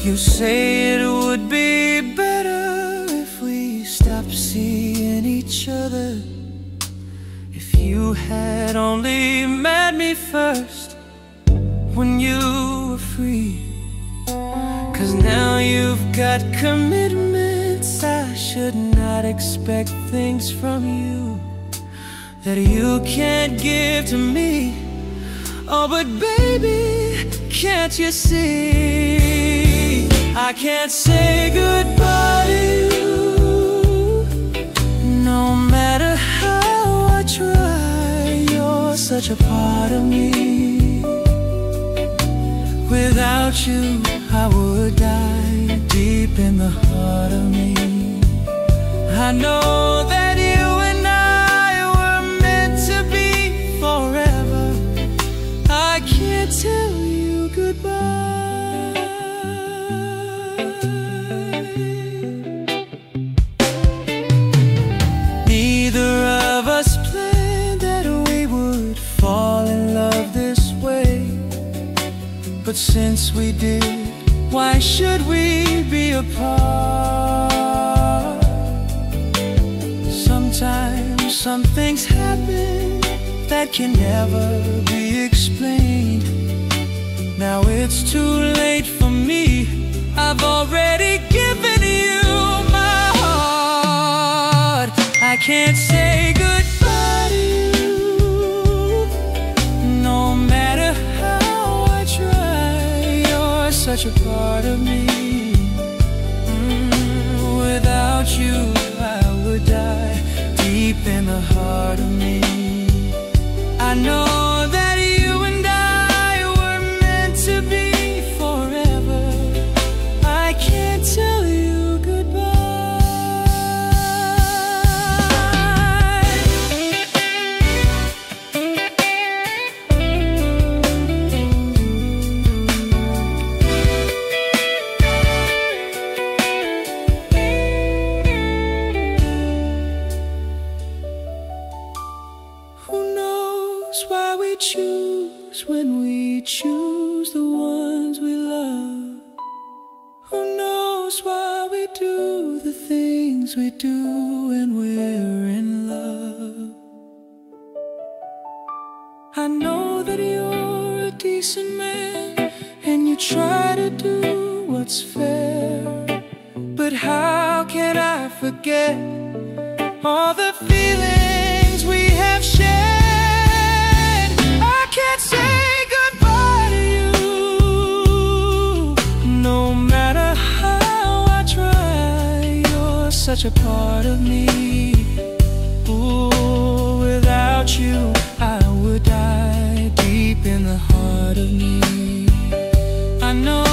You say it would be better if we stopped seeing each other. If you had only met me first when you were free. 'Cause now you've got commitments. I should not expect things from you that you can't give to me. Oh, but baby, can't you see? I can't say goodbye to you, no matter how I try. You're such a part of me. Without you, I would die deep in the heart of me. I know that you and I were meant to be forever. I can't tell you goodbye. Neither of us planned that we would fall in love this way, but since we did, why should we be apart? Sometimes some things happen that can never be explained. Now it's too late for me. I've already given you my heart. I can't say goodbye to you, no matter how I try. You're such a part of me. Without you, I would die deep in the heart of me. I know that you and I were meant to be forever. I can't tell you goodbye. Who knows why we choose when we choose the ones we love? Who knows why we do the things we do when we're in love? I know that you're a decent man and you try to do what's fair, but how can I forget all the feelings we have shared? I can't say goodbye to you, no matter how I try. You're such a part of me. Ooh, without you, I would die deep in the heart of me. I know